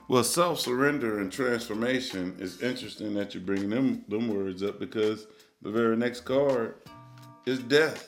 Well, self-surrender and transformation is interesting that you bring them words up because the very next card is death.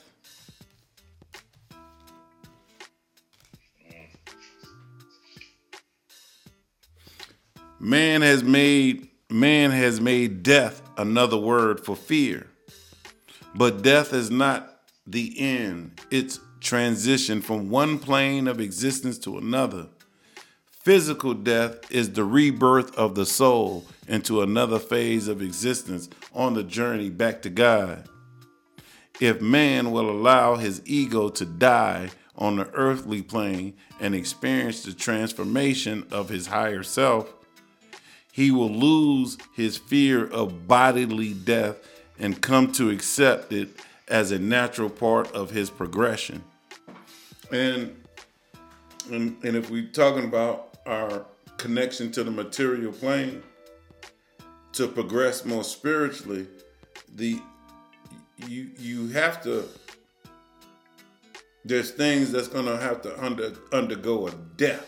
Man has made death another word for fear. But death is not the end. It's transition from one plane of existence to another. Physical death is the rebirth of the soul into another phase of existence on the journey back to God. If man will allow his ego to die on the earthly plane and experience the transformation of his higher self, he will lose his fear of bodily death and come to accept it as a natural part of his progression. And and if we're talking about our connection to the material plane to progress more spiritually, the you have to there's things that's gonna have to undergo a death.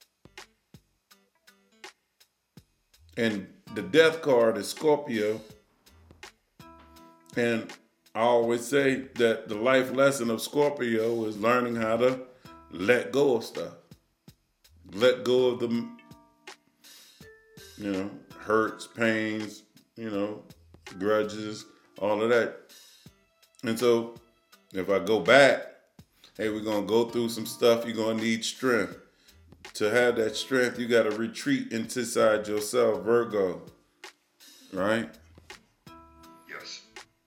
And the death card is Scorpio. And I always say that the life lesson of Scorpio is learning how to let go of stuff. Let go of the, hurts, pains, grudges, all of that. And so if I go back, hey, we're going to go through some stuff. You're going to need strength. To have that strength, you got to retreat inside yourself, Virgo. Right? Yes.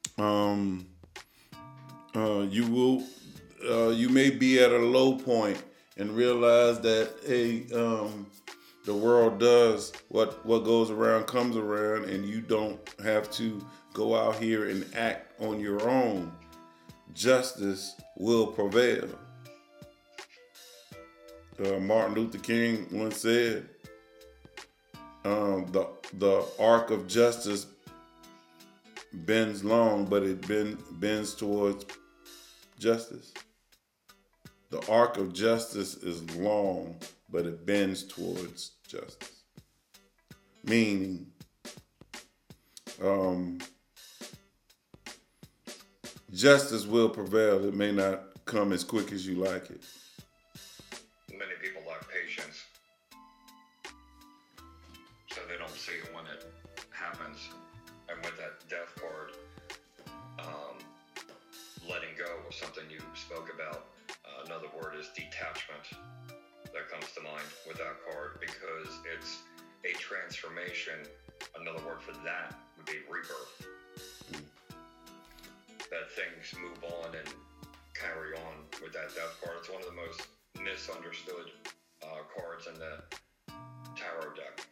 You will, you may be at a low point and realize that, hey, the world does what goes around comes around, and you don't have to go out here and act on your own. Justice will prevail. Martin Luther King once said, the arc of justice bends long, but it bends towards justice. The arc of justice is long, but it bends towards justice. Meaning, justice will prevail. It may not come as quick as you like it. Many people lack patience, so they don't see it when it happens. And with that death card, letting go was something you spoke about. Another word is detachment that comes to mind with that card because it's a transformation. Another word for that would be rebirth. That things move on and carry on with that death card. It's one of the most misunderstood cards in the tarot deck.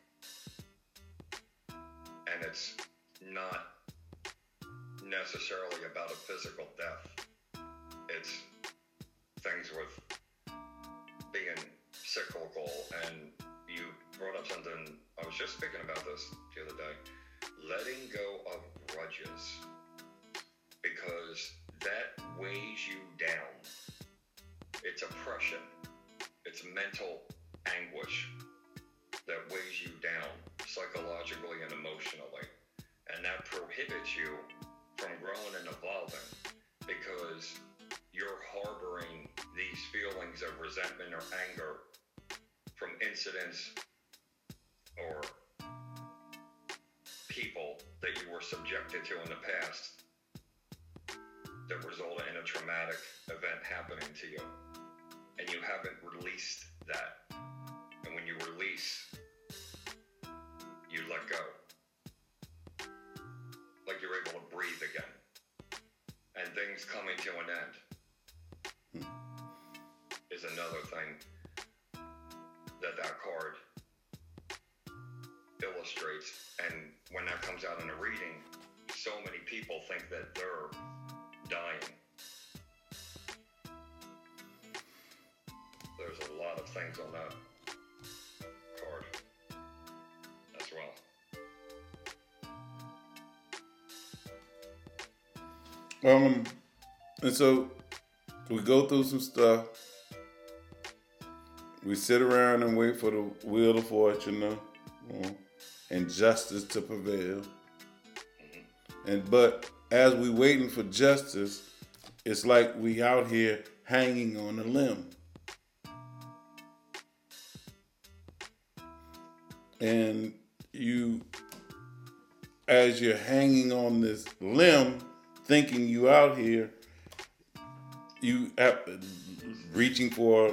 And it's not necessarily about a physical death. It's things with being cyclical. And you brought up something, I was just speaking about this the other day, letting go of grudges, because that weighs you down. It's oppression. It's mental anguish that weighs you down psychologically and emotionally. And that prohibits you from growing and evolving because you're harboring these feelings of resentment or anger from incidents or people that you were subjected to in the past that resulted in a traumatic event happening to you. And you haven't released that. And when you release, you let go. Like you're able to breathe again. And things coming to an end is another thing that card illustrates. And when that comes out in a reading, so many people think that they're dying. There's a lot of things on that card as well. And so we go through some stuff. We sit around and wait for the wheel of fortune and justice to prevail. But as we waiting for justice, it's like we out here hanging on a limb. And as you're hanging on this limb, thinking you out here, you have reaching for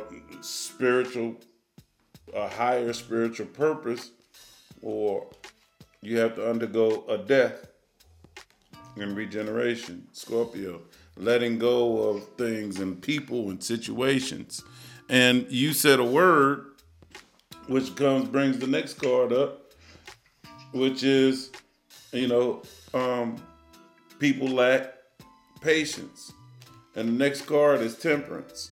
a higher spiritual purpose, or you have to undergo a death and regeneration. Scorpio, letting go of things and people and situations. And you said a word, which brings the next card up, which is, people lack patience. And the next card is temperance.